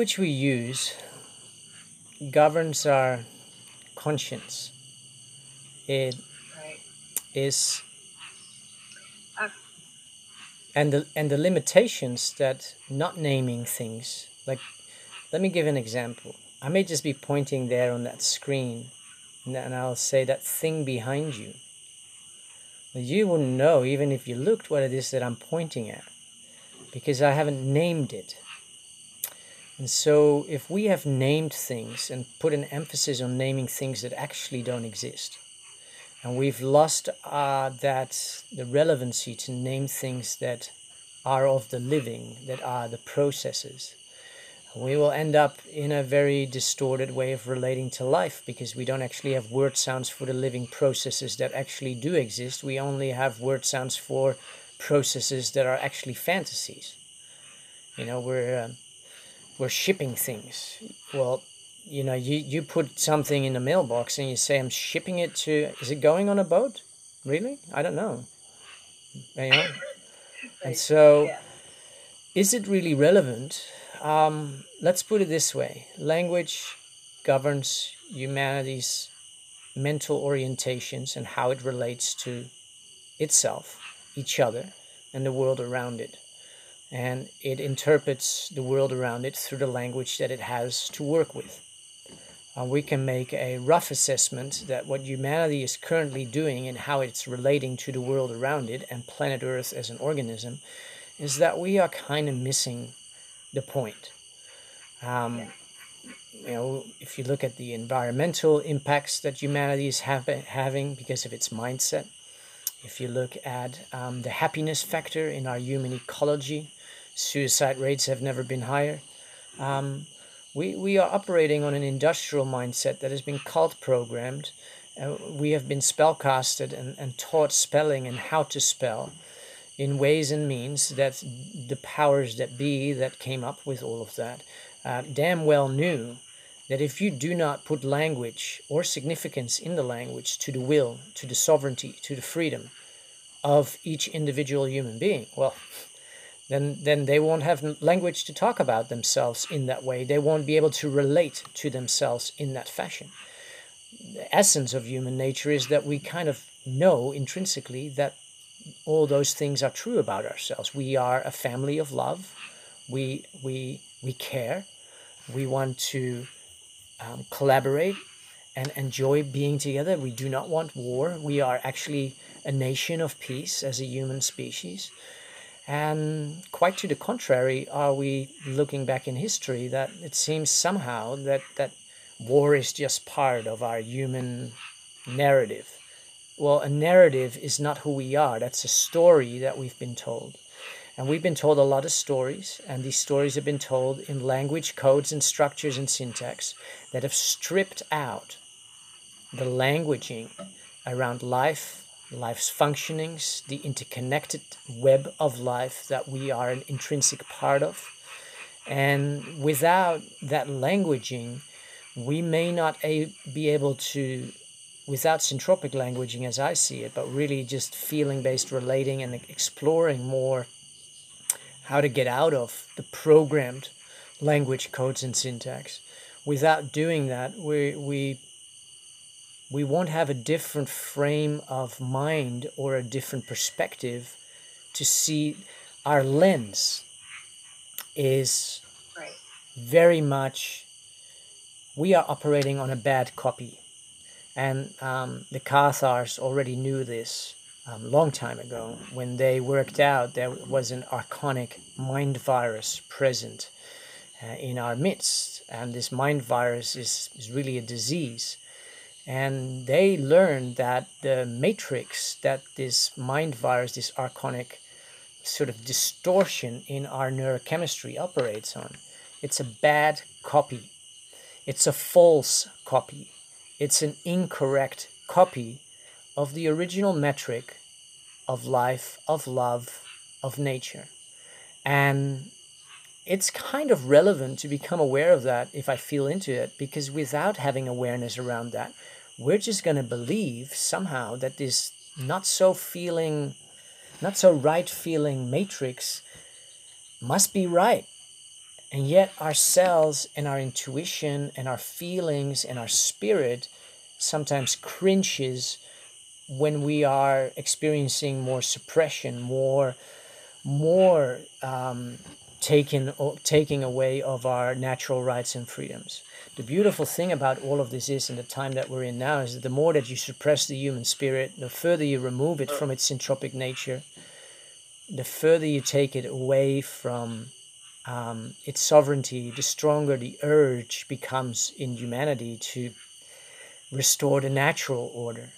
language we use governs our conscience. It Right. is, Uh, and the limitations that not naming things. Like, let me give an example. I may just be pointing there on that screen, and I'll say that thing behind you. You wouldn't know even if you looked what it is that I'm pointing at, because I haven't named it. And so if we have named things and put an emphasis on naming things that actually don't exist, and we've lost the relevancy to name things that are of the living, that are the processes, we will end up in a very distorted way of relating to life, because we don't actually have word sounds for the living processes that actually do exist. We only have word sounds for processes that are actually fantasies. You know, we're shipping things. Well, you know, you put something in the mailbox and you say, I'm shipping it to, is it going on a boat? Really? I don't know. You know? And right. so, Yeah. is it really relevant? Let's put it this way. Language governs humanity's mental orientations and how it relates to itself, each other, and the world around it. And it interprets the world around it through the language that it has to work with. We can make a rough assessment that what humanity is currently doing and how it's relating to the world around it and planet Earth as an organism is that we are kind of missing the point. Yeah. You know, if you look at the environmental impacts that humanity is having because of its mindset, if you look at the happiness factor in our human ecology, suicide rates have never been higher. We are operating on an industrial mindset that has been cult programmed. We have been spellcasted and taught spelling and how to spell in ways and means that the powers that be that came up with all of that damn well knew that if you do not put language or significance in the language to the will, to the sovereignty, to the freedom of each individual human being, well, then they won't have language to talk about themselves in that way. They won't be able to relate to themselves in that fashion. The essence of human nature is that we kind of know intrinsically that all those things are true about ourselves. We are a family of love. We care. We want to collaborate and enjoy being together. We do not want war. We are actually a nation of peace as a human species. And quite to the contrary, are we looking back in history that it seems somehow that war is just part of our human narrative. Well, a narrative is not who we are. That's a story that we've been told. And we've been told a lot of stories, and these stories have been told in language, codes, and structures and syntax that have stripped out the languaging around life, life's functionings, the interconnected web of life that we are an intrinsic part of. And without that languaging, we may not be able to, without syntropic languaging as I see it, but really just feeling-based relating and exploring more how to get out of the programmed language codes and syntax. Without doing that, we won't have a different frame of mind or a different perspective to see. Our lens is Right. very much, we are operating on a bad copy. And the Cathars already knew this long time ago when they worked out there was an archonic mind virus present in our midst. And this mind virus is really a disease. And they learned that the matrix that this mind virus, this archonic sort of distortion in our neurochemistry operates on, it's a bad copy. It's a false copy. It's an incorrect copy of the original metric of life, of love, of nature. And it's kind of relevant to become aware of that if I feel into it, because without having awareness around that, we're just going to believe somehow that this not so right feeling matrix must be right. And yet our cells and our intuition and our feelings and our spirit sometimes cringes when we are experiencing more suppression, more taking away of our natural rights and freedoms. The beautiful thing about all of this is, in the time that we're in now, is that the more that you suppress the human spirit, the further you remove it from its syntropic nature, the further you take it away from its sovereignty, the stronger the urge becomes in humanity to restore the natural order.